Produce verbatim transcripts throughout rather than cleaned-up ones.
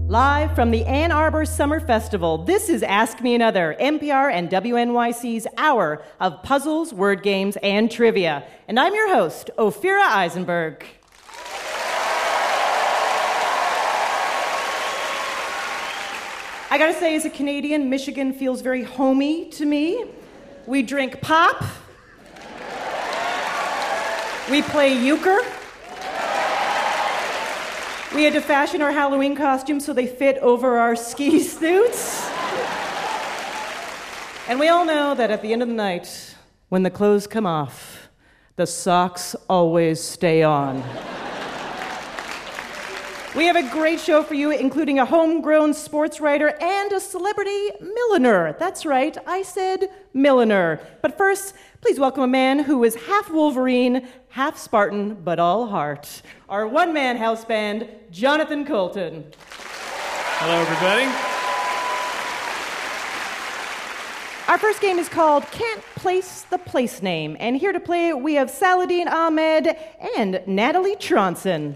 Live from the Ann Arbor Summer Festival, this is Ask Me Another, N P R and W N Y C's hour of puzzles, word games, and trivia. And I'm your host, Ophira Eisenberg. I gotta say, as a Canadian, Michigan feels very homey to me. We drink pop. We play euchre. We had to fashion our Halloween costumes so they fit over our ski suits. And we all know that at the end of the night, when the clothes come off, the socks always stay on. We have a great show for you, including a homegrown sports writer and a celebrity milliner. That's right, I said milliner. But first, please welcome a man who is half Wolverine, half Spartan, but all heart. Our one-man house band, Jonathan Coulton. Hello, everybody. Our first game is called Can't Place the Place Name. And here to play it, we have Saladin Ahmed and Natalie Tronson.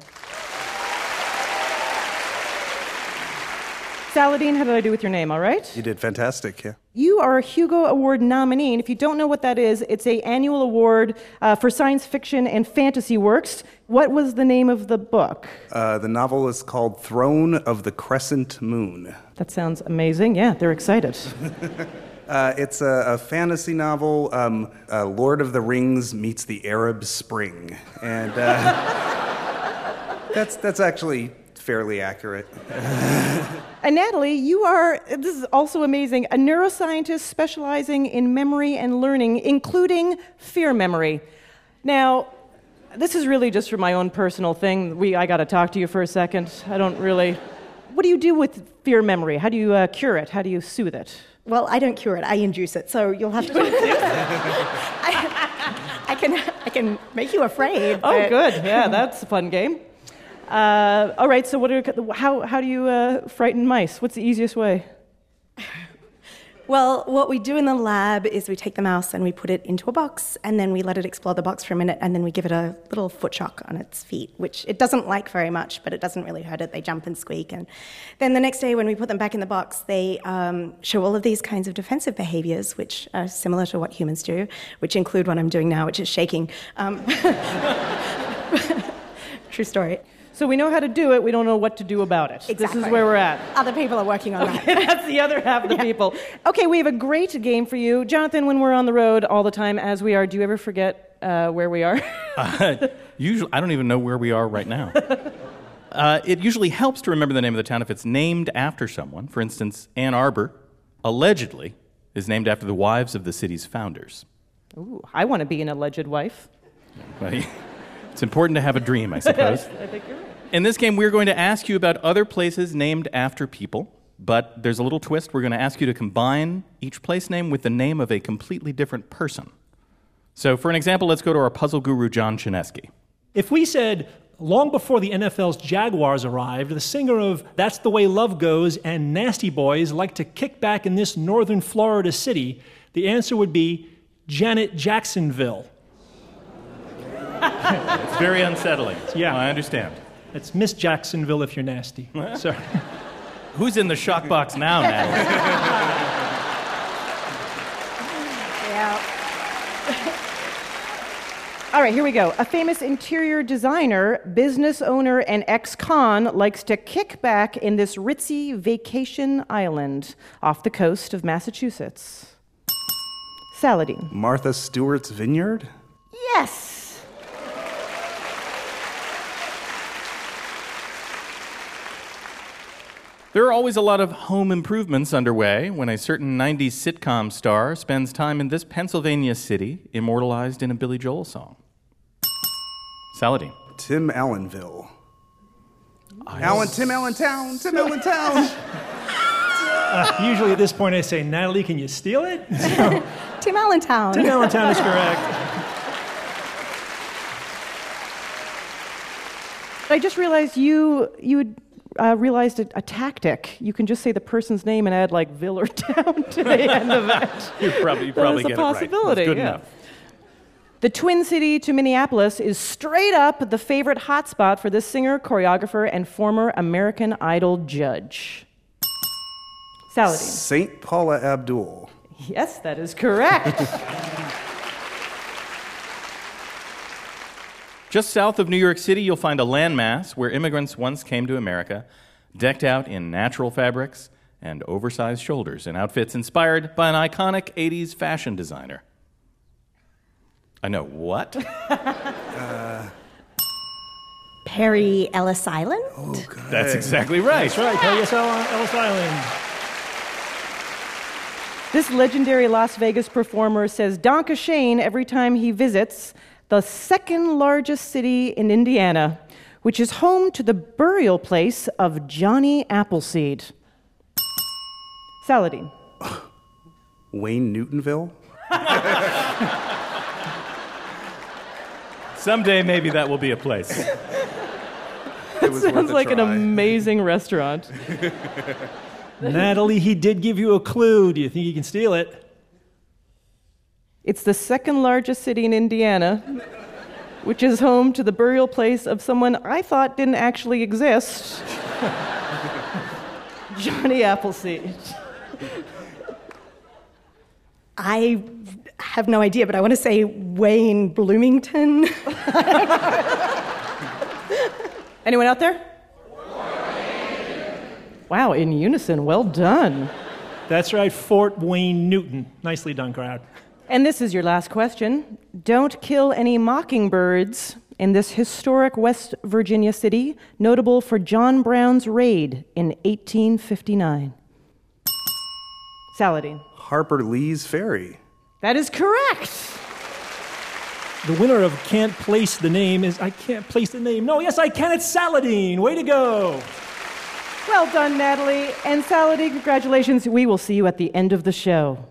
Saladin, how did I do with your name, all right? You did fantastic, yeah. You are a Hugo Award nominee, and if you don't know what that is, it's an annual award uh, for science fiction and fantasy works. What was the name of the book? Uh, the novel is called Throne of the Crescent Moon. That sounds amazing. Yeah, they're excited. uh, it's a, a fantasy novel. Um, uh, Lord of the Rings meets the Arab Spring. And uh, that's that's actually fairly accurate. And Natalie, you are, this is also amazing, a neuroscientist specializing in memory and learning, including fear memory. Now, this is really just for my own personal thing. We, I got to talk to you for a second. I don't really... What do you do with fear memory? How do you uh, cure it? How do you soothe it? Well, I don't cure it. I induce it. So you'll have to. I, I can. I can make you afraid. Oh, but... good. Yeah, that's a fun game. Uh, all right. So, what are how how do you uh, frighten mice? What's the easiest way? Well, what we do in the lab is we take the mouse and we put it into a box, and then we let it explore the box for a minute, and then we give it a little foot shock on its feet, which it doesn't like very much, but it doesn't really hurt it. They jump and squeak. And then the next day when we put them back in the box, they um, show all of these kinds of defensive behaviors, which are similar to what humans do, which include what I'm doing now, which is shaking. Um, true story. So we know how to do it, we don't know what to do about it. Exactly. This is where we're at. Other people are working on okay, that. That's the other half of the yeah. people. Okay, we have a great game for you. Jonathan, when we're on the road all the time, as we are, do you ever forget uh, where we are? uh, usually, I don't even know where we are right now. uh, it usually helps to remember the name of the town if it's named after someone. For instance, Ann Arbor, allegedly, is named after the wives of the city's founders. Ooh, I want to be an alleged wife. Well, it's important to have a dream, I suppose. I think you're right. In this game, we're going to ask you about other places named after people, but there's a little twist. We're going to ask you to combine each place name with the name of a completely different person. So, for an example, let's go to our puzzle guru, John Chinesky. If we said, long before the N F L's Jaguars arrived, the singer of That's the Way Love Goes and Nasty Boys like to kick back in this northern Florida city, the answer would be Janet Jacksonville. It's very unsettling. Yeah. I understand. It's Miss Jacksonville if you're nasty. Sorry. Who's in the shock box now, Natalie? yeah. All right, here we go. A famous interior designer, business owner, and ex-con likes to kick back in this ritzy vacation island off the coast of Massachusetts. Saladin. Martha Stewart's Vineyard? Yes! There are always a lot of home improvements underway when a certain nineties sitcom star spends time in this Pennsylvania city, immortalized in a Billy Joel song. Saladin. Tim Allenville. Allen, Tim Allentown, Tim Allentown. Uh, usually at this point I say, Natalie, can you steal it? So, Tim Allentown. Tim Allentown is correct. I just realized you you had uh, realized a, a tactic. You can just say the person's name and add like Ville or town to the end of it. You probably, you probably that get is a possibility. it right. That's good yeah. enough. The Twin City to Minneapolis is straight up the favorite hotspot for this singer, choreographer, and former American Idol judge. Saladin. Saint Paula Abdul. Yes, that is correct. Just south of New York City, you'll find a landmass where immigrants once came to America, decked out in natural fabrics and oversized shoulders in outfits inspired by an iconic eighties fashion designer. I know, what? uh, Perry Ellis Island? Oh, God. That's exactly right. That's right, Perry Ellis Island. This legendary Las Vegas performer says Danke Shane every time he visits the second largest city in Indiana, which is home to the burial place of Johnny Appleseed. Saladin. Wayne Newtonville? Someday, maybe that will be a place. It was sounds like try. An amazing restaurant. Natalie, he did give you a clue. Do you think you can steal it? It's the second largest city in Indiana, which is home to the burial place of someone I thought didn't actually exist. Johnny Appleseed. I have no idea, but I want to say Wayne Bloomington. Anyone out there? Wow, in unison, well done. That's right, Fort Wayne Newton. Nicely done, crowd. And this is your last question. Don't kill any mockingbirds in this historic West Virginia city, notable for John Brown's raid in eighteen fifty-nine. Saladin. Harper Lee's Ferry. That is correct. The winner of Can't Place the Name is I Can't Place the Name. No, yes, I can. It's Saladin. Way to go. Well done, Natalie. And Saladin, congratulations. We will see you at the end of the show.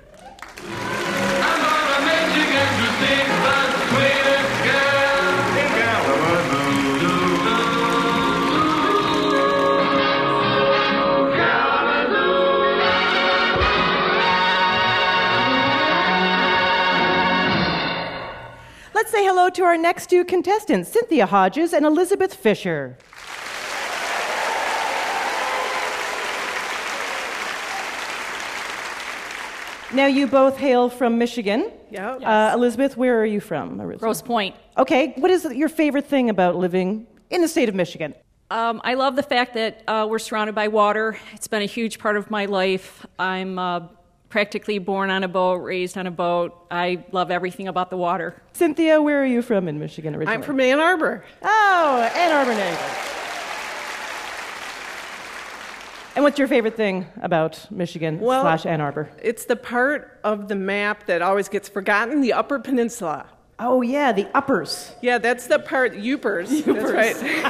Let's say hello to our next two contestants, Cynthia Hodges and Elizabeth Fisher. Now, you both hail from Michigan. Yeah. Yes. Uh, Elizabeth, where are you from? Grosse Pointe. Okay. What is your favorite thing about living in the state of Michigan? Um, I love the fact that uh, we're surrounded by water. It's been a huge part of my life. I'm uh, practically born on a boat, raised on a boat. I love everything about the water. Cynthia, where are you from in Michigan originally? I'm from Ann Arbor. Oh, Ann Arbor native. And what's your favorite thing about Michigan well, slash Ann Arbor? It's the part of the map that always gets forgotten, the Upper Peninsula. Oh, yeah, the uppers. Yeah, that's the part, Yoopers. Yoopers. That's right.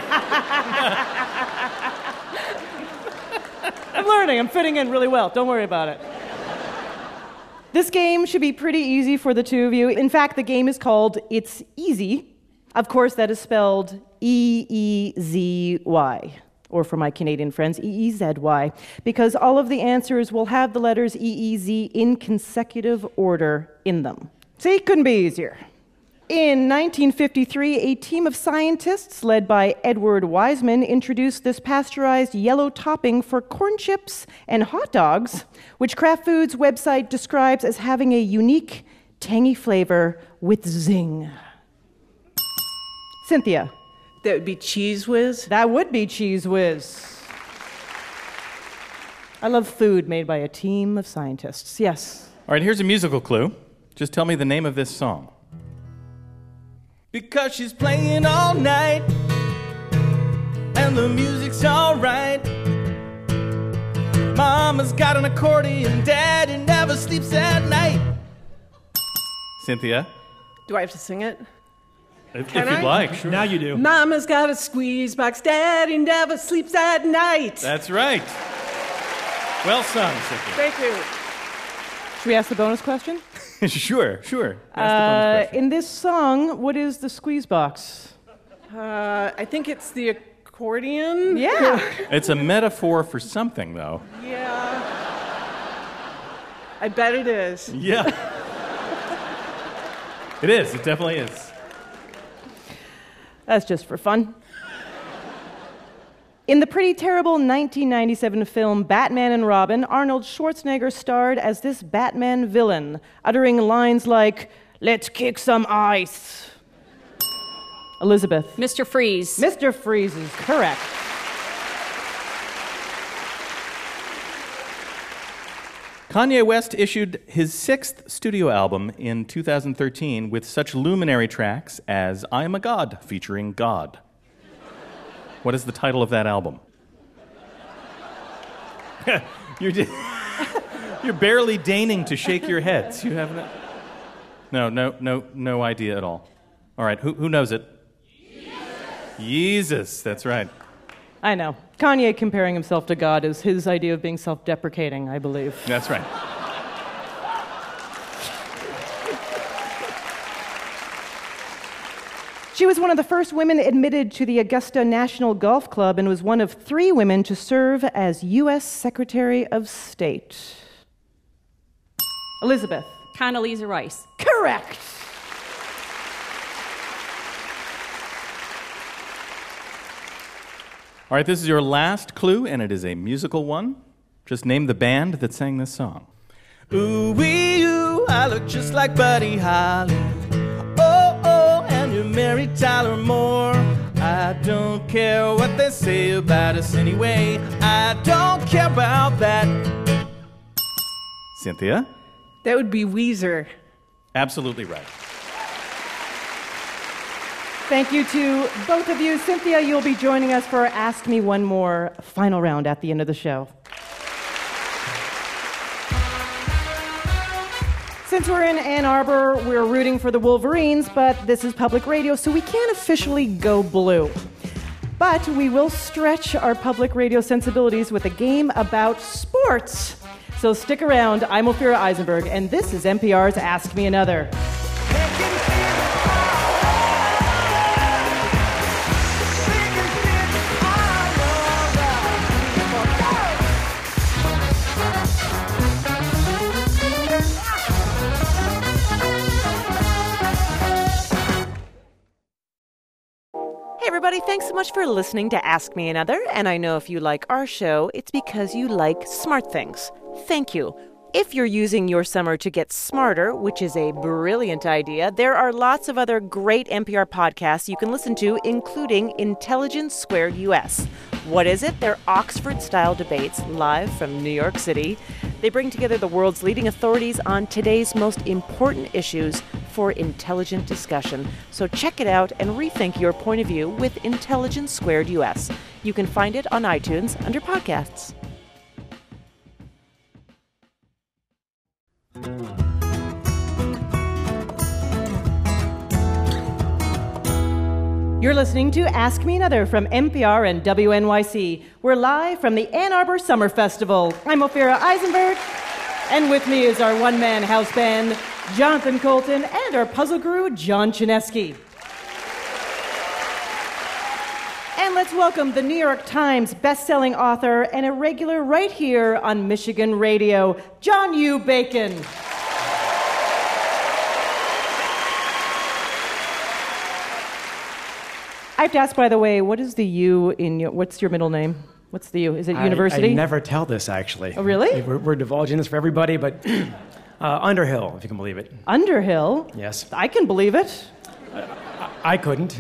I'm learning. I'm fitting in really well. Don't worry about it. This game should be pretty easy for the two of you. In fact, the game is called It's Easy. Of course, that is spelled E E Z Y. Or for my Canadian friends, E E Z Y, because all of the answers will have the letters E E Z in consecutive order in them. See, couldn't be easier. In nineteen fifty-three, a team of scientists led by Edward Wiseman introduced this pasteurized yellow topping for corn chips and hot dogs, which Kraft Foods' website describes as having a unique, tangy flavor with zing. Cynthia. That would be Cheese Whiz. That would be Cheese Whiz. I love food made by a team of scientists. Yes. All right, here's a musical clue. Just tell me the name of this song. Because she's playing all night and the music's all right. Mama's got an accordion, Daddy never sleeps at night. Cynthia? Do I have to sing it? If, if Can you'd I? like, sure. Now you do. Mama's got a squeeze box, Daddy never sleeps at night. That's right. Well sung, Cynthia. Thank you. Should we ask the bonus question? Sure, sure. Ask the bonus Uh, question. in this song, what is the squeeze box? Uh, I think it's the accordion. Yeah. It's a metaphor for something, though. Yeah. I bet it is. Yeah. It is. It definitely is. That's just for fun. In the pretty terrible nineteen ninety-seven film Batman and Robin, Arnold Schwarzenegger starred as this Batman villain, uttering lines like, "Let's kick some ice." Elizabeth. Mister Freeze. Mister Freeze is correct. Kanye West issued his sixth studio album in two thousand thirteen with such luminary tracks as I Am a God featuring God. What is the title of that album? you're, just, you're barely deigning to shake your heads. You have no, no, no, no, no idea at all. All right, who, who knows it? Jesus, that's right. I know. Kanye comparing himself to God is his idea of being self-deprecating, I believe. That's right. She was one of the first women admitted to the Augusta National Golf Club and was one of three women to serve as U S Secretary of State. Elizabeth. Condoleezza Rice. Correct. All right, this is your last clue, and it is a musical one. Just name the band that sang this song. Ooh-wee, ooh, I look just like Buddy Holly. Oh, oh, and you're Mary Tyler Moore. I don't care what they say about us anyway. I don't care about that. Cynthia? That would be Weezer. Absolutely right. Thank you to both of you. Cynthia, you'll be joining us for Ask Me One More final round at the end of the show. Since we're in Ann Arbor, we're rooting for the Wolverines, but this is public radio, so we can't officially go blue. But we will stretch our public radio sensibilities with a game about sports. So stick around. I'm Ophira Eisenberg, and this is N P R's Ask Me Another. Hey everybody, thanks so much for listening to Ask Me Another. And I know if you like our show, it's because you like smart things. Thank you. If you're using your summer to get smarter, which is a brilliant idea, there are lots of other great N P R podcasts you can listen to, including Intelligence Squared U S. What is it? They're Oxford-style debates live from New York City. They bring together the world's leading authorities on today's most important issues for intelligent discussion. So check it out and rethink your point of view with Intelligence Squared U S. You can find it on iTunes under podcasts. You're listening to Ask Me Another from N P R and W N Y C. We're live from the Ann Arbor Summer Festival. I'm Ophira Eisenberg, and with me is our one-man house band, Jonathan Colton, and our puzzle guru, John Chinesky. And let's welcome the New York Times best-selling author and a regular right here on Michigan Radio, John U. Bacon. I have to ask, by the way, what is the U in your, what's your middle name? What's the U? Is it I, university? I never tell this, actually. Oh, really? We're, we're divulging this for everybody, but uh, Underhill, if you can believe it. Underhill? Yes. I can believe it. I, I couldn't.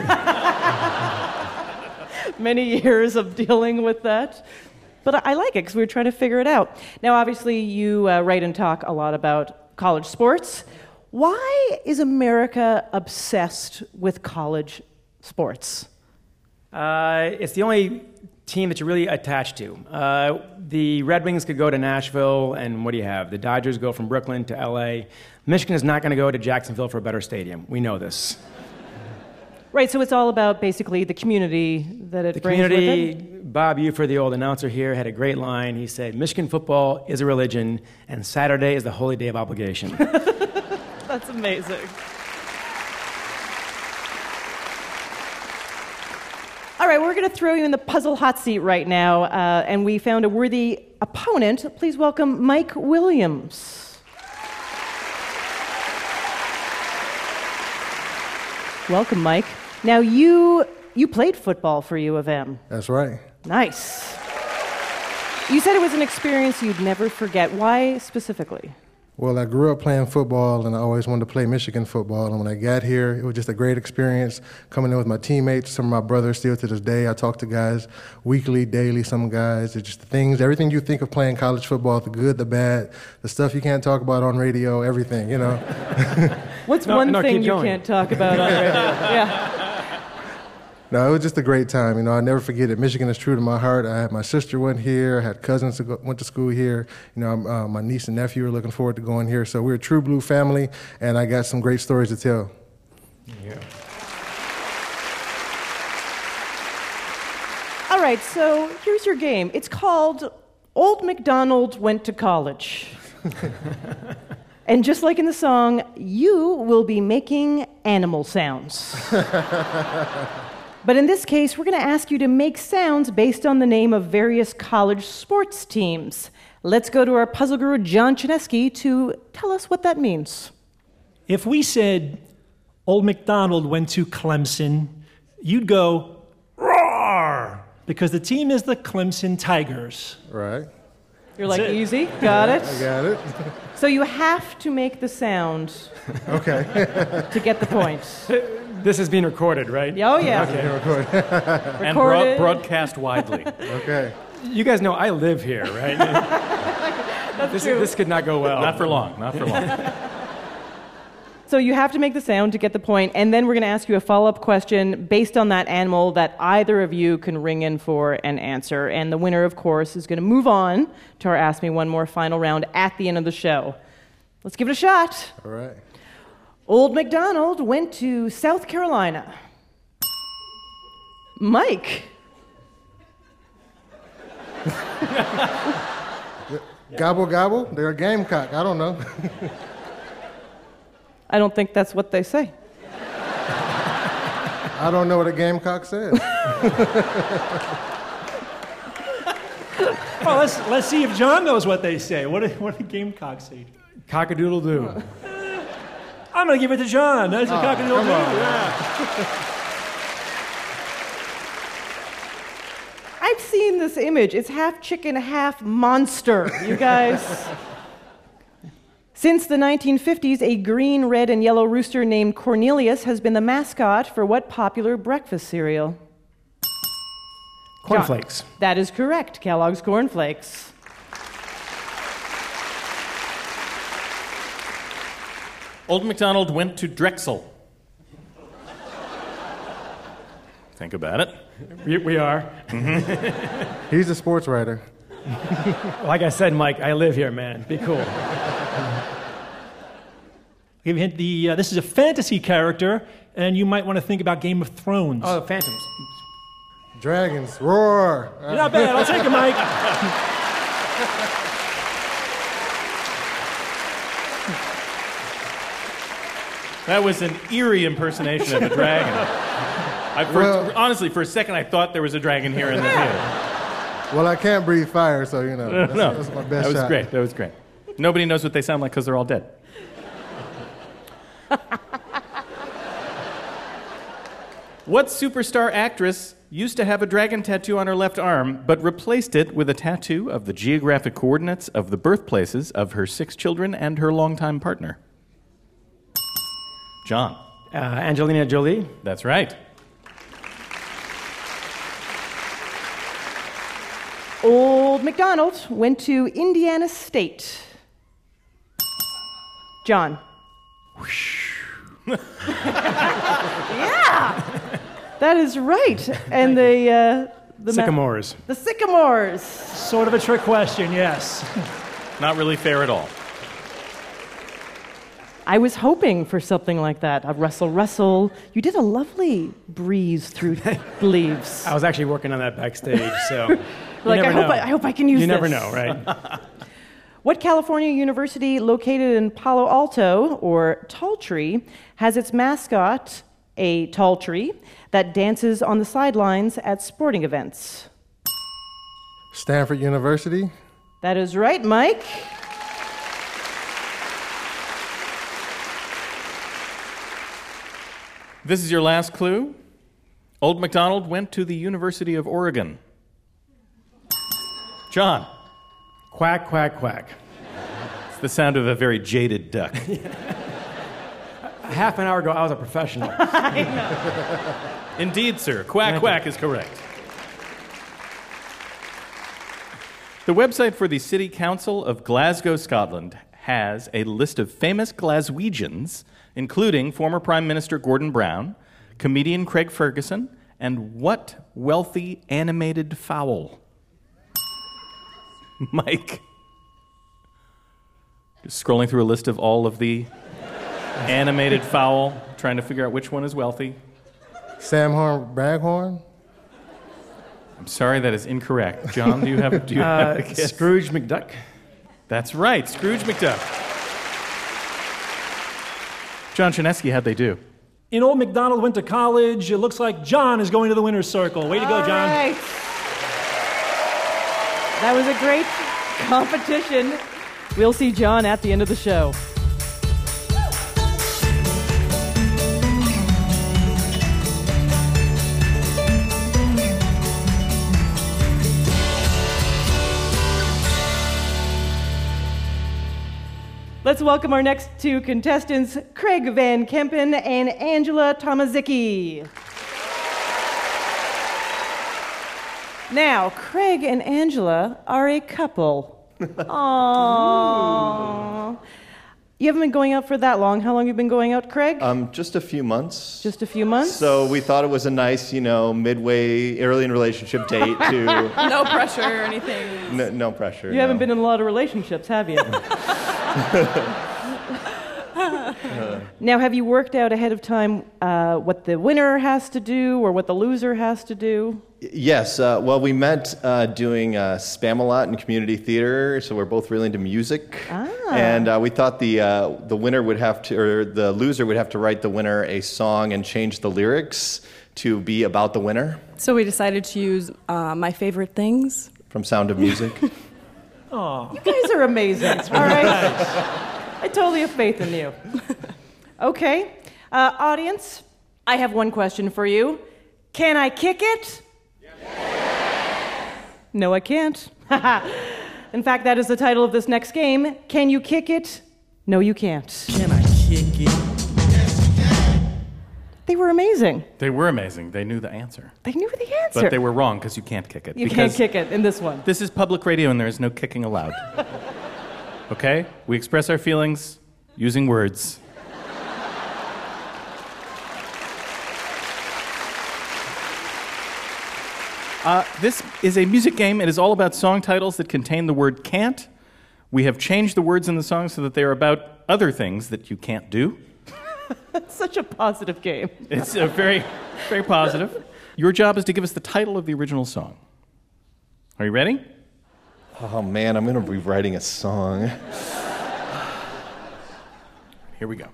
Many years of dealing with that. But I like it because we were trying to figure it out. Now, obviously, you uh, write and talk a lot about college sports. Why is America obsessed with college sports? Uh, it's the only team that you're really attached to. Uh, the Red Wings could go to Nashville, and what do you have? The Dodgers go from Brooklyn to L A. Michigan is not going to go to Jacksonville for a better stadium. We know this. Right, so it's all about basically the community that it The brings community, with it? Bob Ufer, the old announcer here, had a great line. He said, Michigan football is a religion, and Saturday is the holy day of obligation. That's amazing. All right, we're going to throw you in the puzzle hot seat right now, uh, and we found a worthy opponent. Please welcome Mike Williams. Welcome, Mike. Now, you you played football for U of M. That's right. Nice. You said it was an experience you'd never forget. Why specifically? Well, I grew up playing football, and I always wanted to play Michigan football. And when I got here, it was just a great experience coming in with my teammates, some of my brothers still to this day. I talk to guys weekly, daily, some guys. It's just the things, everything you think of playing college football, the good, the bad, the stuff you can't talk about on radio, everything, you know. What's No, one no, thing keep you going. can't talk about on radio? Yeah. No, it was just a great time. You know, I'll never forget it. Michigan is true to my heart. I had my sister went here. I had cousins that go, went to school here. You know, uh, my niece and nephew are looking forward to going here. So we're a true blue family, and I got some great stories to tell. Yeah. All right, so here's your game. It's called Old MacDonald Went to College. And just like in the song, you will be making animal sounds. But in this case, we're going to ask you to make sounds based on the name of various college sports teams. Let's go to our puzzle guru, John Chinesky, to tell us what that means. If we said Old MacDonald went to Clemson, you'd go, roar, because the team is the Clemson Tigers. Right. You're like, That's it. easy, got it. I got it. So you have to make the sound Okay. to get the point. This is being recorded, right? Oh, yeah. And broad- Recorded. broadcast widely. Okay. You guys know I live here, right? That's this, true. this could not go well. Not for long, not for long. So you have to make the sound to get the point, and then we're going to ask you a follow-up question based on that animal that either of you can ring in for and answer. And the winner, of course, is going to move on to our Ask Me One More final round at the end of the show. Let's give it a shot. All right. Old MacDonald went to South Carolina. Mike. Gobble, gobble. They're a gamecock. I don't know. I don't think that's what they say. I don't know what a gamecock says. Well, let's, let's see if John knows what they say. What do, what do Gamecocks say? Cock-a-doodle-doo. I'm going to give it to John. That's a Oh, cock-a-doodle-doo. come on. Yeah. I've seen this image. It's half chicken, half monster, you guys. Since the nineteen fifties, a green, red, and yellow rooster named Cornelius has been the mascot for what popular breakfast cereal? Cornflakes. John. That is correct, Kellogg's Corn Flakes. Old MacDonald went to Drexel. Think about it. We, we are. He's a sports writer. Like I said, Mike, I live here, man. Be cool. I'll give you a hint. The, uh, this is a fantasy character, and you might want to think about Game of Thrones. Oh, Phantoms. Dragons, roar. You're not bad. I'll take it, Mike. That was an eerie impersonation of a dragon. I, for, Well- honestly, for a second, I thought there was a dragon here in the theater. Well, I can't breathe fire, so, you know, that's, No, that's my best that was shot. great. That was great. Nobody knows what they sound like because they're all dead. What superstar actress used to have a dragon tattoo on her left arm, but replaced it with a tattoo of the geographic coordinates of the birthplaces of her six children and her longtime partner? John. Uh, Angelina Jolie. That's right. Old MacDonald went to Indiana State. John. Yeah, that is right. And the uh, the ma- Sycamores. the sycamores. Sort of a trick question, yes. Not really fair at all. I was hoping for something like that. A rustle, rustle. You did a lovely breeze through the leaves. I was actually working on that backstage, so. you Like, never I hope know. I, I hope I can use You this. never know, right? What California university located in Palo Alto, or Tall Tree, has its mascot, a tall tree, that dances on the sidelines at sporting events? Stanford University. That is right, Mike. This is your last clue. Old MacDonald went to the University of Oregon. John. Quack, quack, quack. It's the sound of a very jaded duck. Half an hour ago, I was a professional. I know. Indeed, sir. Quack, quack is correct. The website for the City Council of Glasgow, Scotland, has a list of famous Glaswegians, including former Prime Minister Gordon Brown, comedian Craig Ferguson, and what wealthy animated fowl? Mike. Just scrolling through a list of all of the animated fowl, trying to figure out which one is wealthy. Sam Horn Braghorn? I'm sorry, that is incorrect. John, do you have, do you Uh, have a guess? Scrooge McDuck. That's right, Scrooge McDuck. John Chinesky, how'd they do? In Old MacDonald went to college. It looks like John is going to the winner's circle. Way to go, All John. right. That was a great competition. We'll see John at the end of the show. Let's welcome our next two contestants, Craig Van Kempen and Angela Tomaszicki. Now, Craig and Angela are a couple. Aww. You haven't been going out for that long. How long have you been going out, Craig? Um, just a few months. Just a few months? So we thought it was a nice, you know, midway, early in relationship date to... No pressure or anything. No, no pressure. You haven't no. been in a lot of relationships, have you? Now, have you worked out ahead of time uh, what the winner has to do or what the loser has to do? Yes. Uh, well, we met uh, doing uh, Spam-A-Lot in community theater, so we're both really into music. Ah. And uh, we thought the uh, the winner would have to, or the loser would have to write the winner a song and change the lyrics to be about the winner. So we decided to use uh, My Favorite Things. From Sound of Music. Oh. You guys are amazing. All right. I totally have faith in you. Okay. Uh, audience, I have one question for you. Can I kick it? Yes. No, I can't. In fact, that is the title of this next game. Can you kick it? No, you can't. Can I kick it? They were amazing. They were amazing. They knew the answer. They knew the answer. But they were wrong because you can't kick it. You because can't kick it in this one. This is public radio and there is no kicking allowed. Okay? We express our feelings using words. Uh, this is a music game. It is all about song titles that contain the word can't. We have changed the words in the song so that they are about other things that you can't do. That's such a positive game. It's a very, very positive. Your job is to give us the title of the original song. Are you ready? Oh, man, I'm going to be writing a song. Here we go.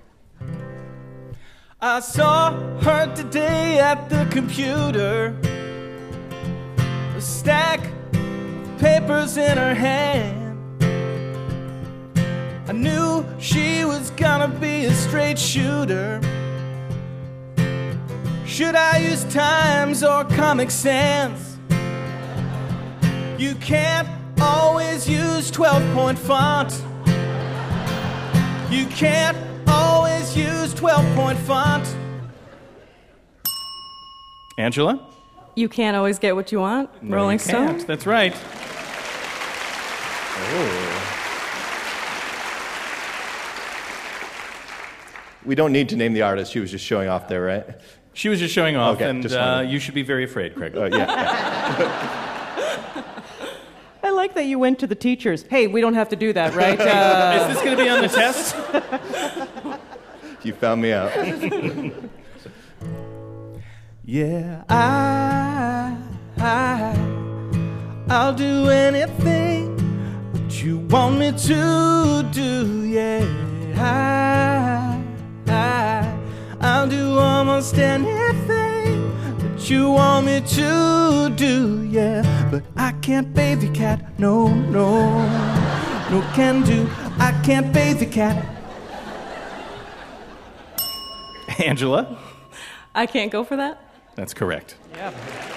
I saw her today at the computer, a stack of papers in her hand. I knew she was gonna be a straight shooter. Should I use Times or Comic Sans? You can't always use twelve-point font. You can't always use twelve-point font. Angela? You can't always get what you want. No, Rolling you Stone. can't. That's right. Oh. We don't need to name the artist. She was just showing off there, right? She was just showing off, Okay, and just uh, wanted- you should be very afraid, Craig. Uh, yeah. yeah. I like that you went to the teachers. Hey, we don't have to do that, right? Uh, Is this going to be on the test? You found me out. Yeah, I, I, I'll do anything that you want me to do. Yeah, I, I, I'll do almost anything that you want me to do. Yeah, but I can't bathe your cat. No, no, no can do. I can't bathe the cat. Angela? I can't go for that? That's correct. Yeah.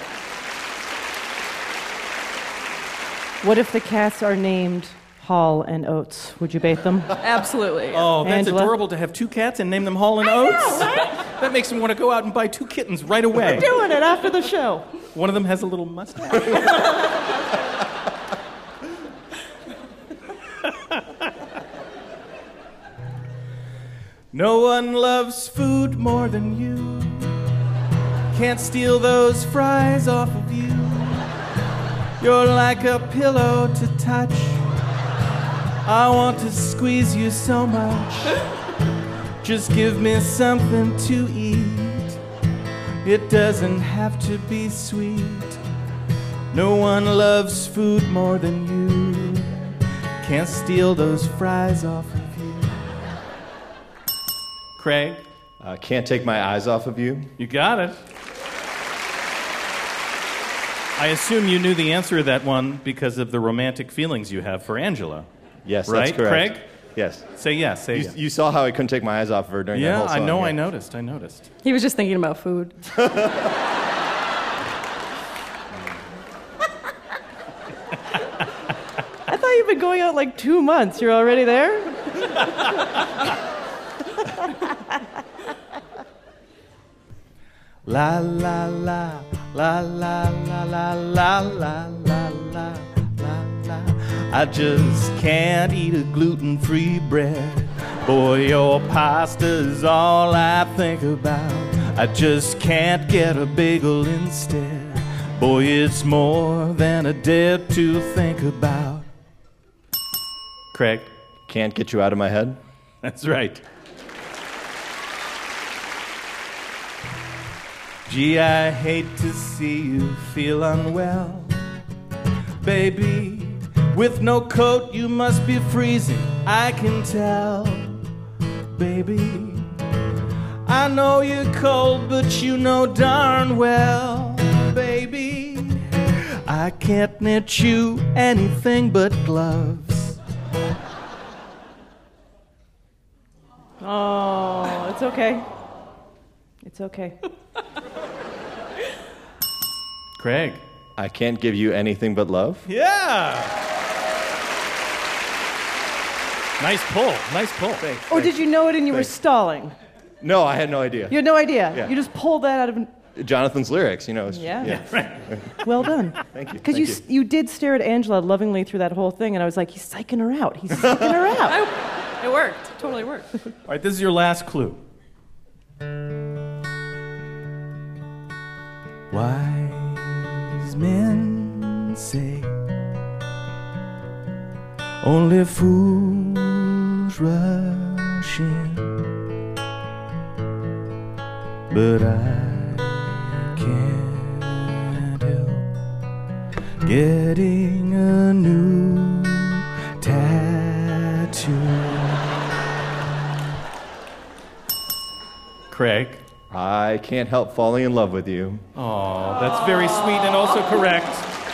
What if the cats are named Hall and Oates? Would you bait them? Absolutely. Oh, that's Angela? adorable to have two cats and name them Hall and Oates. know, right? That makes them want to go out and buy two kittens right away. We're doing it after the show. One of them has a little mustache. No one loves food more than you. Can't steal those fries off of you. You're like a pillow to touch. I want to squeeze you so much. Just give me something to eat. It doesn't have to be sweet. No one loves food more than you. Can't steal those fries off of you. Craig? Uh, can't take my eyes off of you. You got it. I assume you knew the answer to that one because of the romantic feelings you have for Angela. Yes, right, that's correct. Craig? Yes. Say yes. Say You, yes. you saw how I couldn't take my eyes off of her during that Yeah, whole I song. know. yeah. I noticed. I noticed. He was just thinking about food. I thought you've been going out like two months. You're already there? La la la la la la la la la la la la la. I just can't eat a gluten-free bread. Boy, your pasta's all I think about. I just can't get a bagel instead. Boy, it's more than a debt to think about. Craig? Can't get you out of my head? That's right. Gee, I hate to see you feel unwell. Baby, with no coat you must be freezing, I can tell. Baby, I know you're cold, but you know darn well. Baby, I can't knit you anything but gloves. Oh, it's okay. It's okay. Craig? I can't give you anything but love? Yeah! Nice pull. Nice pull. Thanks. Or did you know it and you were Thanks. stalling? No, I had no idea. You had no idea. Yeah. You just pulled that out of. Jonathan's lyrics, you know. it's- Yeah. yeah. Well done. Thank you. Because Thank you, s- you did stare at Angela lovingly through that whole thing, and I was like, he's psyching her out. He's psyching her out. It worked. Totally worked. All right, this is your last clue. Wise men say only fools rush in, but I can't help getting a new tattoo. Craig? I can't help falling in love with you. Oh, that's very sweet and also correct.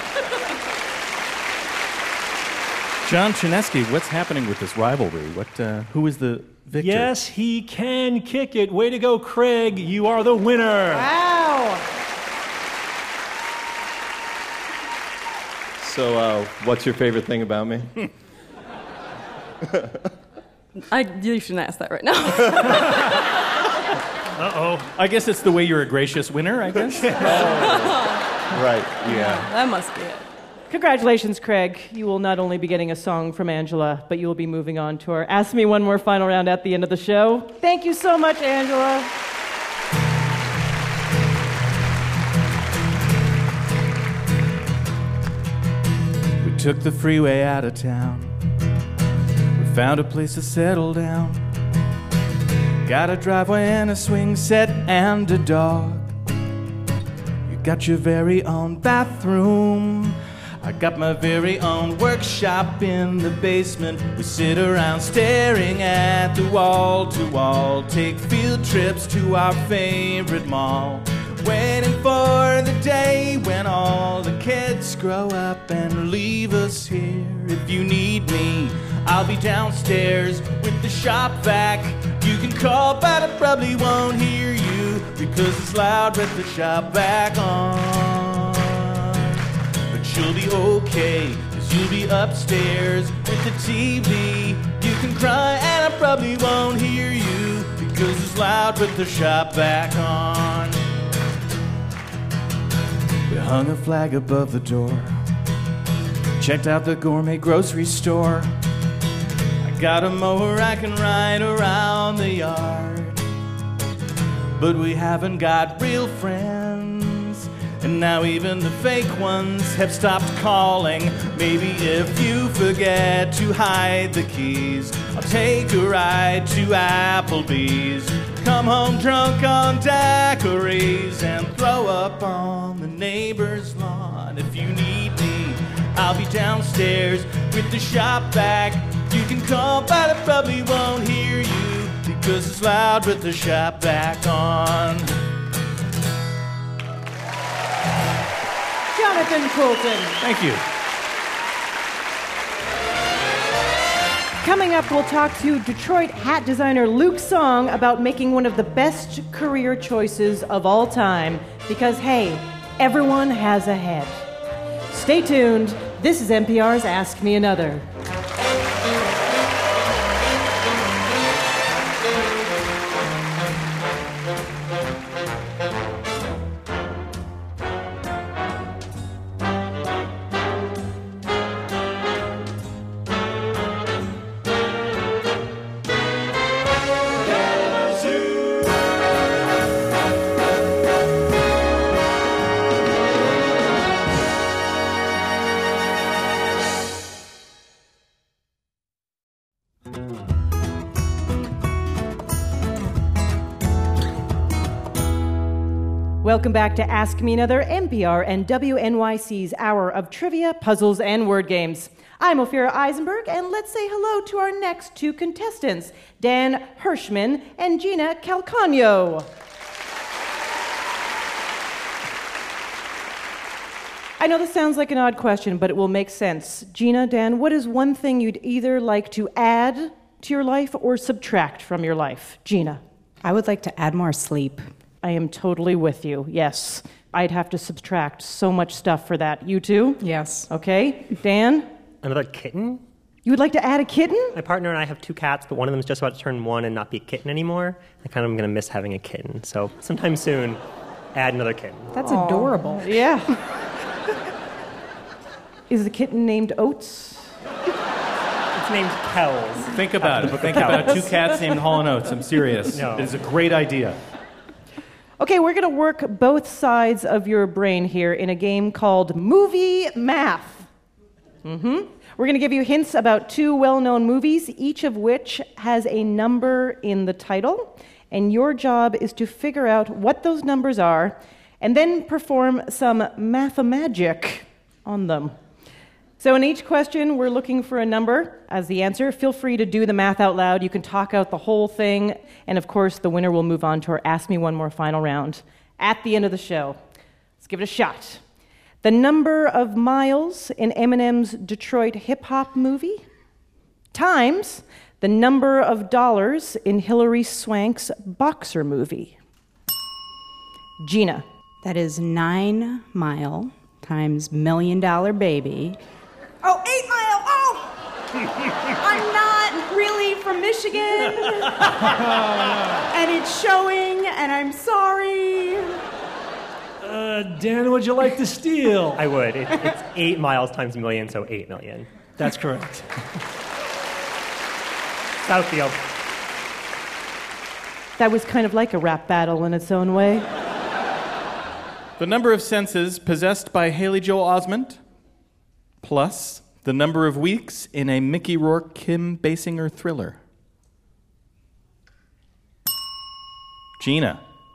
John Chinesky, what's happening with this rivalry? What? Uh, who is the victor? Yes, he can kick it. Way to go, Craig. You are the winner. Wow. So, uh, what's your favorite thing about me? I, you shouldn't ask that right now. Uh-oh. I guess it's the way you're a gracious winner, I guess. Right, yeah. That must be it. Congratulations, Craig. You will not only be getting a song from Angela, but you will be moving on to our Ask Me One More final round at the end of the show. Thank you so much, Angela. We took the freeway out of town. We found a place to settle down. Got a driveway and a swing set and a dog. You got your very own bathroom. I got my very own workshop in the basement. We sit around staring at the wall to wall. Take field trips to our favorite mall. Waiting for the day when all the kids grow up and leave us here. If you need me, I'll be downstairs with the shop vac. You can call, but I probably won't hear you. because it's loud with the shop back on. But you'll be okay, cause you'll be upstairs with the T V. You can cry and I probably won't hear you, because it's loud with the shop back on. We hung a flag above the door, checked out the gourmet grocery store. I got a mower I can ride around the yard. But we haven't got real friends, and now even the fake ones have stopped calling. Maybe if you forget to hide the keys, I'll take a ride to Applebee's. Come home drunk on daiquiris and throw up on the neighbor's lawn. If you need me, I'll be downstairs with the shop vac. You can call, but I probably won't hear you, because it's loud with the shop vac on. Jonathan Coulton. Thank you. Coming up, we'll talk to Detroit hat designer Luke Song about making one of the best career choices of all time. Because, hey, everyone has a head. Stay tuned. This is N P R's Ask Me Another. Welcome back to Ask Me Another, N P R and W N Y C's hour of trivia, puzzles, and word games. I'm Ophira Eisenberg, and let's say hello to our next two contestants, Dan Hirschman and Gina Calcagno. I know this sounds like an odd question, but it will make sense. Gina, Dan, what is one thing you'd either like to add to your life or subtract from your life? Gina. I would like to add more sleep. I am totally with you, yes. I'd have to subtract so much stuff for that. You too? Yes. Okay. Dan? Another kitten? You would like to add a kitten? My partner and I have two cats, but one of them is just about to turn one and not be a kitten anymore. I kind of am going to miss having a kitten. So sometime soon, add another kitten. That's Aww. Adorable. Yeah. Is the kitten named Oates? It's named Kells. Think about it. Think about two cats named Hall and Oates. I'm serious. No. It's a great idea. Okay, we're going to work both sides of your brain here in a game called Movie Math. Mm-hmm. We're going to give you hints about two well-known movies, each of which has a number in the title, and your job is to figure out what those numbers are and then perform some mathemagic on them. So in each question, we're looking for a number as the answer. Feel free to do the math out loud. You can talk out the whole thing. And of course, the winner will move on to our Ask Me One More final round at the end of the show. Let's give it a shot. The number of miles in Eminem's Detroit hip-hop movie times the number of dollars in Hilary Swank's boxer movie. Gina. That is nine mile times million dollar baby. Oh, eight mile! Oh! I'm not really from Michigan. And it's showing, and I'm sorry. Uh, Dan, would you like to steal? I would. It, it's eight miles times a million, so eight million. That's correct. Southfield. That was kind of like a rap battle in its own way. The number of senses possessed by Haley Joel Osment plus the number of weeks in a Mickey Rourke, Kim Basinger thriller. Gina.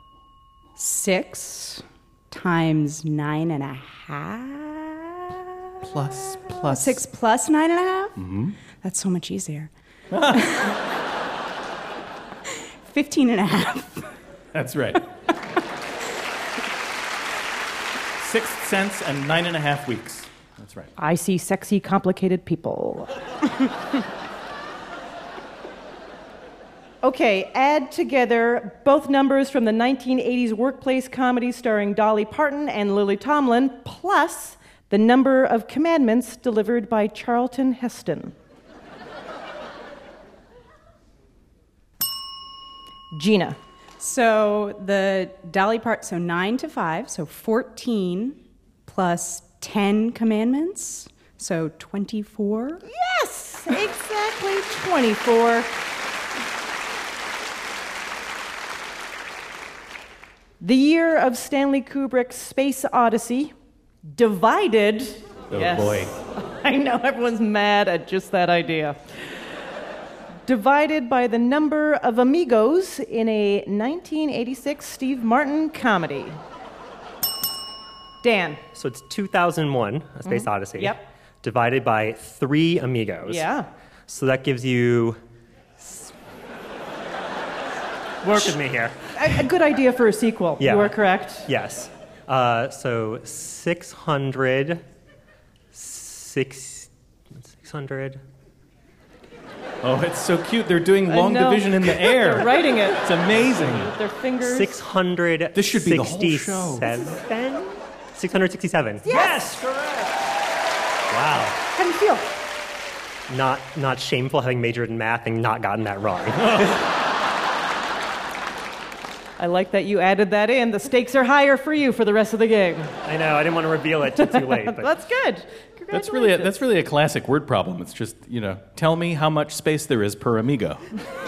Six times nine and a half. Plus, plus. Six plus nine and a half? Mm-hmm. That's so much easier. Fifteen and a half. That's right. Sixth sense and nine and a half weeks. That's right. I see sexy, complicated people. Okay, add together both numbers from the nineteen eighties workplace comedy starring Dolly Parton and Lily Tomlin, plus the number of commandments delivered by Charlton Heston. Gina. So the Dolly Part, so nine to five, so fourteen plus ten commandments, so twenty-four. Yes, exactly twenty-four. The year of Stanley Kubrick's Space Odyssey, divided. Oh, yes, boy. I know everyone's mad at just that idea. Divided by the number of amigos in a nineteen eighty-six Steve Martin comedy. Dan. So it's two thousand one, A Space Mhm. Odyssey. Yep. Divided by three amigos. Yeah. So that gives you... Work with me here. A, a good idea for a sequel. Yeah. You are correct. Yes. Uh, so six hundred... Six... six hundred... Oh, it's so cute. They're doing I long know. division in the air. They're writing it. It's amazing. With their fingers. six hundred This should be the whole show. sixty-seven? six hundred sixty-seven. Yes! Wow. How do you feel? Not, not shameful having majored in math and not gotten that wrong. I like that you added that in. The stakes are higher for you for the rest of the game. I know. I didn't want to reveal it too, too late. But. That's good. That's really a, that's really a classic word problem. It's just, you know, tell me how much space there is per amigo.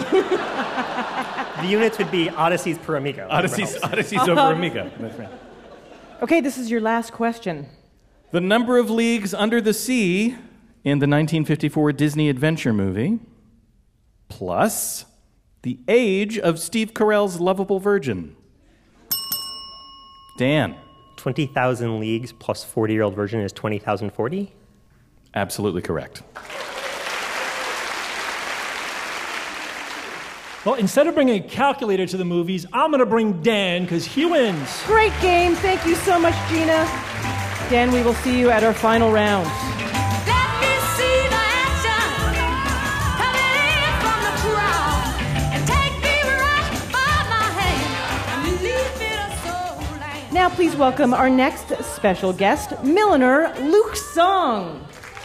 The units would be Odysseys per amigo. Odysseys, Odysseys over amigo. That's right. Okay, this is your last question. The number of leagues under the sea in the nineteen fifty-four Disney adventure movie, plus the age of Steve Carell's lovable virgin. Dan. twenty thousand leagues plus forty-year-old virgin is twenty thousand forty? Absolutely correct. Well, instead of bringing a calculator to the movies, I'm going to bring Dan because he wins. Great game. Thank you so much, Gina. Dan, we will see you at our final round. Let me see the action coming in from the crowd and take me right by my hand and leave me a soul land. Now, please welcome our next special guest, milliner Luke Song.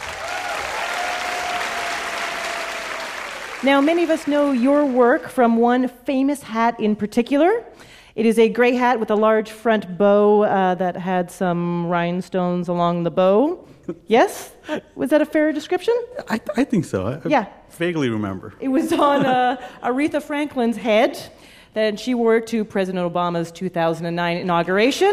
Now, many of us know your work from one famous hat in particular. It is a gray hat with a large front bow uh, that had some rhinestones along the bow. Yes? Was that a fair description? I, I think so. I, Yeah. I vaguely remember. It was on uh, Aretha Franklin's head. Then she wore it to President Obama's two thousand nine inauguration.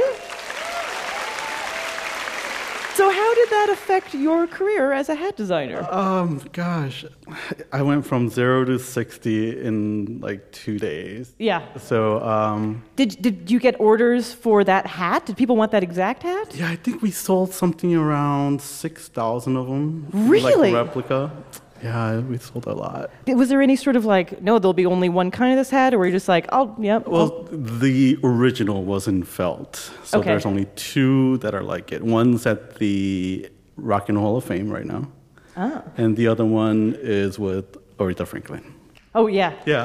So how did that affect your career as a hat designer? Um, gosh, I went from zero to sixty in like two days. Yeah. So, um, Did did you get orders for that hat? Did people want that exact hat? yeah, I think we sold something around six thousand of them. Really? Like replica. Yeah, we sold a lot. Was there any sort of like, no, there'll be only one kind of this hat, or were you just like, oh, yep. Well, the original was in felt. So Okay. there's only two that are like it. One's at the Rock and Roll Hall of Fame right now. Oh. And the other one is with Aretha Franklin. Oh, yeah. Yeah.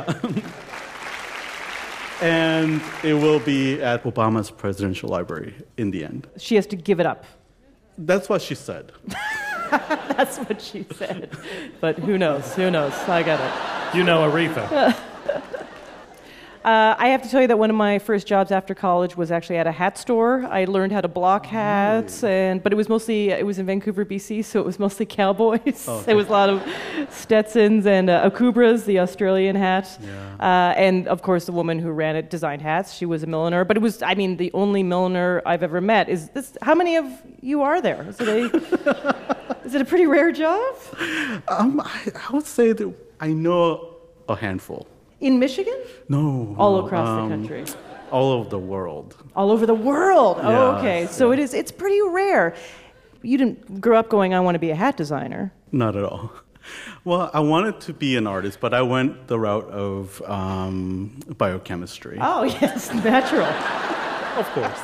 And it will be at Obama's presidential library in the end. She has to give it up. That's what she said. That's what she said. But who knows? Who knows? I got it. You know Aretha. Uh, I have to tell you that one of my first jobs after college was actually at a hat store. I learned how to block hats, and but it was mostly it was in Vancouver, B C, so it was mostly cowboys. Oh, okay. There was a lot of Stetsons and uh, Akubras, the Australian hat, Yeah. uh, and of course the woman who ran it designed hats. She was a milliner, but it was I mean the only milliner I've ever met. Is this how many of you are there? Is it a is it a pretty rare job Um, I, I would say that I know a handful. in Michigan? No. All no, across the um, country. All over the world. All over the world. Oh, Yeah, okay. So it is. It's pretty rare. You didn't grow up going, "I want to be a hat designer." Not at all. Well, I wanted to be an artist, but I went the route of um, biochemistry. Oh yes, natural. Of course.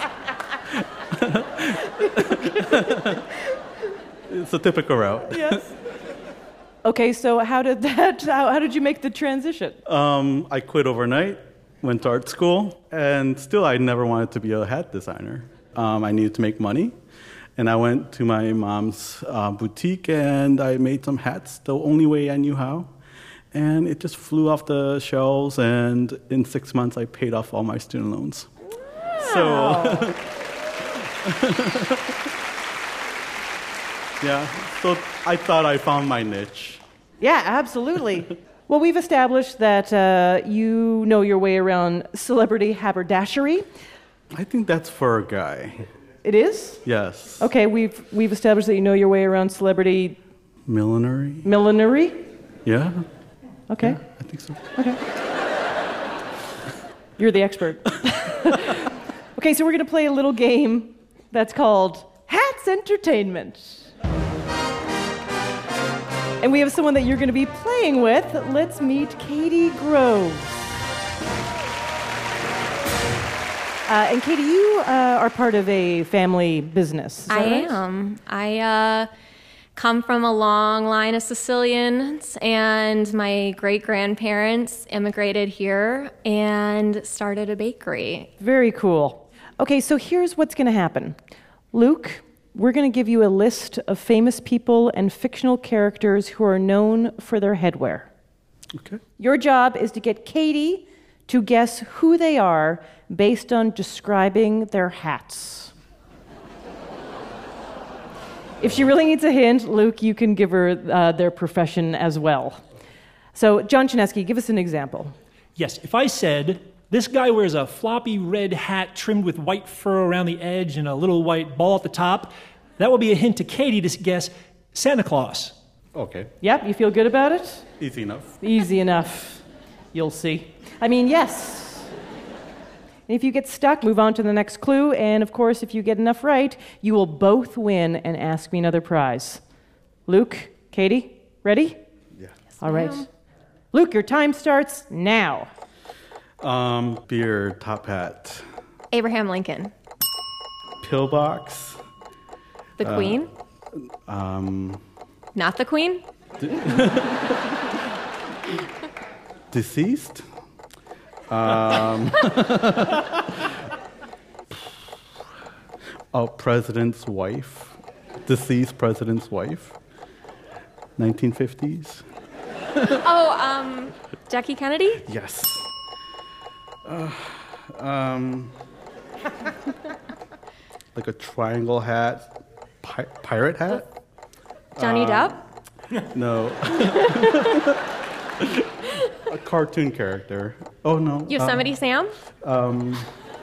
It's a typical route. Yes. Okay, so how did that? How, how did you make the transition? Um, I quit overnight, went to art school, and still I never wanted to be a hat designer. Um, I needed to make money, and I went to my mom's uh, boutique and I made some hats the only way I knew how. And it just flew off the shelves, and in six months I paid off all my student loans. Wow. So, yeah, so I thought I found my niche. Yeah, absolutely. Well, we've established that uh, you know your way around celebrity haberdashery. I think that's for a guy. It is? Yes. Okay, we've we've established that you know your way around celebrity Millinery? millinery. Yeah. Okay. Yeah, I think so. Okay. You're the expert. Okay, so we're going to play a little game that's called Hats Entertainment. And we have someone that you're going to be playing with. Let's meet Katie Groves. Uh, and Katie, you uh, are part of a family business. Is that I right? am. I uh, come from a long line of Sicilians, and my great-grandparents immigrated here and started a bakery. Very cool. Okay, so here's what's going to happen. Luke, we're going to give you a list of famous people and fictional characters who are known for their headwear. Okay. Your job is to get Katie to guess who they are based on describing their hats. If she really needs a hint, Luke, you can give her uh, their profession as well. So, John Chinesky, give us an example. Yes, if I said, this guy wears a floppy red hat trimmed with white fur around the edge and a little white ball at the top, that would be a hint to Katie to guess Santa Claus. Okay. Yep, you feel good about it? Easy enough. Easy enough. You'll see. I mean, yes. And if you get stuck, move on to the next clue. And of course, if you get enough right, you will both win and ask me another prize. Luke, Katie, ready? Yeah. All right. Luke, your time starts now. Um, beard, top hat, Abraham Lincoln. pillbox. The uh, Queen? Um, Not the Queen? deceased. Um, oh, president's wife. Deceased president's wife. nineteen fifties. Oh, um, Jackie Kennedy? Yes. Uh, um, like a triangle hat, pi- pirate hat. Johnny Um, Depp? No. A cartoon character. Oh no. Yosemite um, Sam? Um.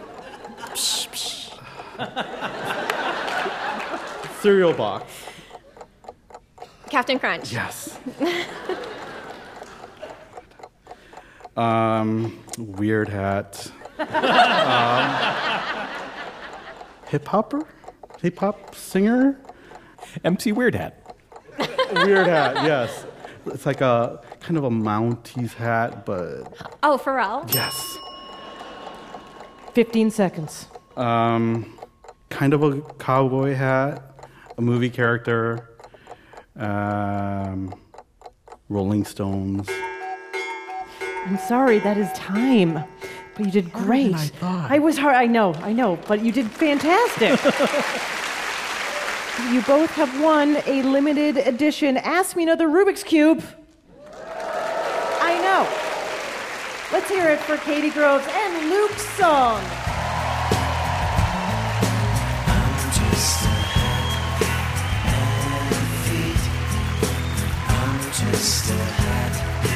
Cereal box. Captain Crunch? Yes. Um, weird hat. um, hip hopper? Hip hop singer? M C Weird Hat. Weird hat, yes. It's like a kind of a Mounties hat, but Oh, Pharrell? yes. fifteen seconds. Um, kind of a cowboy hat, a movie character, um, Rolling Stones. I'm sorry, that is time. But you did great. I thought. I was hard. I know, I know, but you did fantastic. You both have won a limited edition Ask Me Another Rubik's Cube. I know. Let's hear it for Katie Groves and Luke's song. Just a hat and feet. I'm just a hat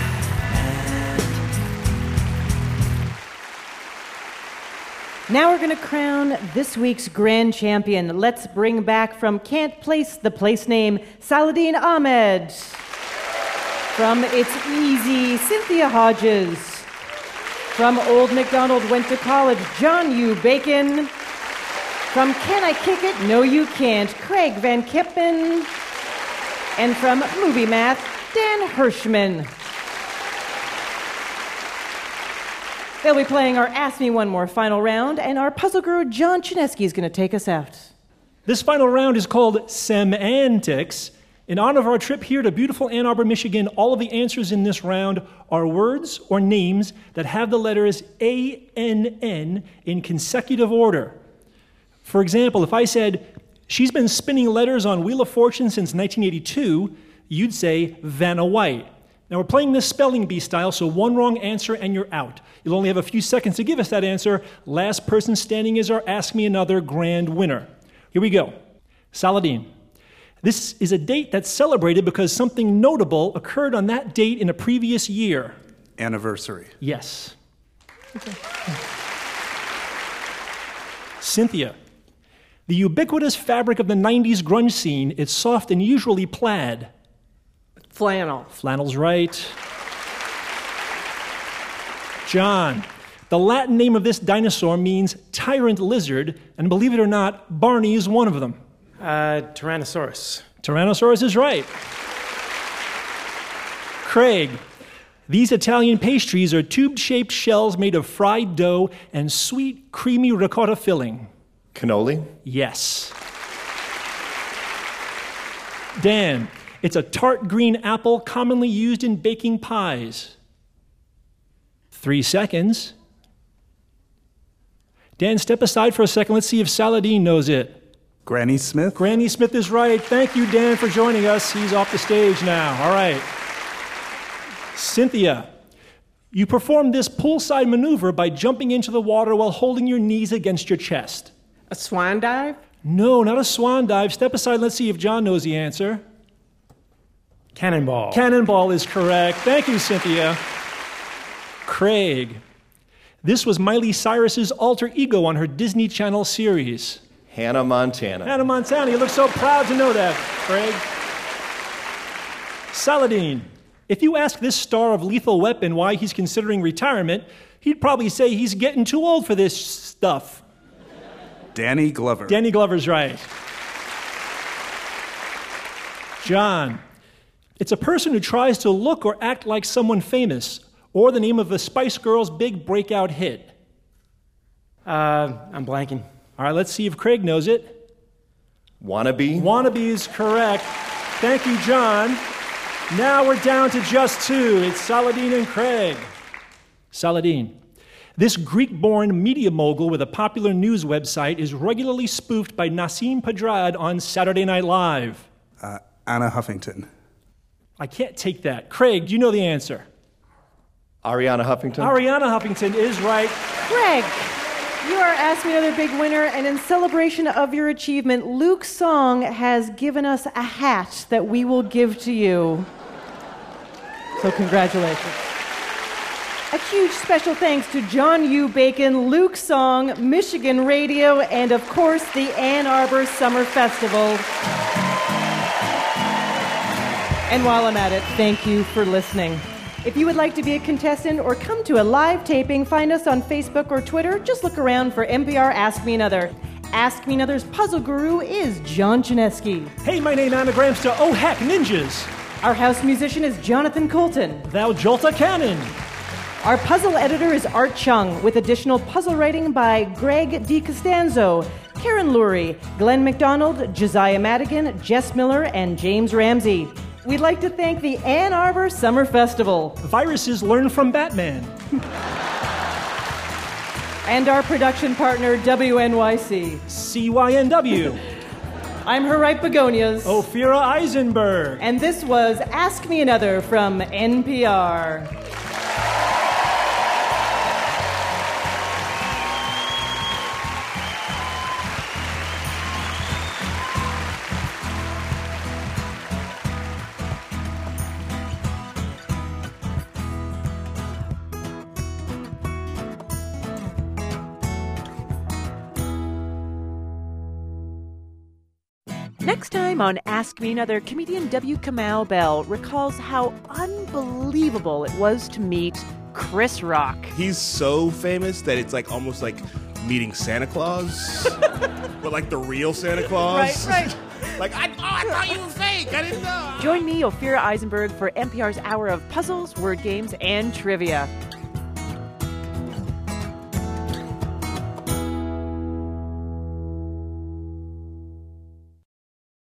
Now we're going to crown this week's grand champion. Let's bring back from Can't Place the place name, Saladin Ahmed. From It's Easy, Cynthia Hodges. From Old MacDonald Went to College, John U. Bacon. From Can I Kick It? No, You Can't, Craig Van Kippen. And from Movie Math, Dan Hirschman. They'll be playing our Ask Me One More final round, and our puzzle guru, John Chinesky, is going to take us out. This final round is called Semantics, In honor of our trip here to beautiful Ann Arbor, Michigan, all of the answers in this round are words or names that have the letters A N N in consecutive order. For example, if I said, she's been spinning letters on Wheel of Fortune since nineteen eighty-two, you'd say Vanna White. Now, we're playing this spelling bee style, so one wrong answer and you're out. You'll only have a few seconds to give us that answer. Last person standing is our Ask Me Another grand winner. Here we go. Saladin. This is a date that's celebrated because something notable occurred on that date in a previous year. Anniversary. Yes. Okay. Cynthia. The ubiquitous fabric of the nineties grunge scene is soft and usually plaid. Flannel. Flannel's right. John. The Latin name of this dinosaur means tyrant lizard, and believe it or not, Barney is one of them. Uh, Tyrannosaurus. Tyrannosaurus is right. Craig. These Italian pastries are tube-shaped shells made of fried dough and sweet, creamy ricotta filling. Cannoli? Yes. Dan. It's a tart green apple commonly used in baking pies. Three seconds. Dan, step aside for a second. Let's see if Saladin knows it. Granny Smith? Granny Smith is right. Thank you, Dan, for joining us. He's off the stage now. All right. Cynthia, you performed this poolside maneuver by jumping into the water while holding your knees against your chest. A swan dive? No, not a swan dive. Step aside. Let's see if John knows the answer. Cannonball. Cannonball is correct. Thank you, Cynthia. Craig. This was Miley Cyrus's alter ego on her Disney Channel series. Hannah Montana. Hannah Montana. You look so proud to know that, Craig. Saladin. If you ask this star of Lethal Weapon why he's considering retirement, he'd probably say he's getting too old for this stuff. Danny Glover. Danny Glover's right. John. It's a person who tries to look or act like someone famous, or the name of the Spice Girls' big breakout hit. Uh, I'm blanking. All right, let's see if Craig knows it. Wannabe? Wannabe is correct. Thank you, John. Now we're down to just two. It's Saladin and Craig. Saladin. This Greek-born media mogul with a popular news website is regularly spoofed by Nassim Pedrad on Saturday Night Live. Uh, Anna Huffington. I can't take that. Craig, do you know the answer? Ariana Huffington? Ariana Huffington is right. Craig, you are Ask Me Another big winner, and in celebration of your achievement, Luke Song has given us a hat that we will give to you. So congratulations. A huge special thanks to John U. Bacon, Luke Song, Michigan Radio, and of course the Ann Arbor Summer Festival. And while I'm at it, thank you for listening. If you would like to be a contestant or come to a live taping, find us on Facebook or Twitter. Just look around for N P R Ask Me Another. Ask Me Another's puzzle guru is John Chinesky. Hey, my name anagrams to Oh Heck Ninjas. Our house musician is Jonathan Colton. Thou Jolta Cannon. Our puzzle editor is Art Chung, with additional puzzle writing by Greg DiCostanzo, Karen Lurie, Glenn McDonald, Josiah Madigan, Jess Miller, and James Ramsey. We'd like to thank the Ann Arbor Summer Festival. Viruses learn from Batman. And our production partner, W N Y C. C Y N W. I'm Harriet Begonias. Ophira Eisenberg. And this was Ask Me Another from N P R. Next time on Ask Me Another, comedian W. Kamau Bell recalls how unbelievable it was to meet Chris Rock. He's so famous that it's like almost like meeting Santa Claus, but like the real Santa Claus. Right, right. Like, I, oh, I thought you were fake. I didn't know. Join me, Ophira Eisenberg, for N P R's hour of puzzles, word games, and trivia.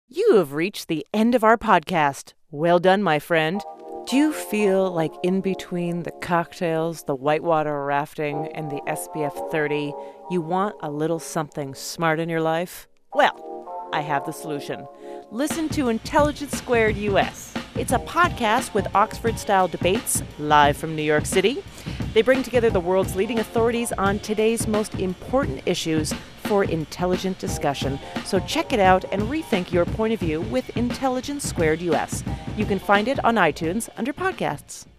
You have reached the end of our podcast. Well done, my friend. Do you feel like in between the cocktails, the whitewater rafting, and the S P F thirty, you want a little something smart in your life? Well, I have the solution. Listen to Intelligence Squared U S. It's a podcast with Oxford-style debates live from New York City. They bring together the world's leading authorities on today's most important issues for intelligent discussion. So check it out and rethink your point of view with Intelligence Squared U S. You can find it on iTunes under podcasts.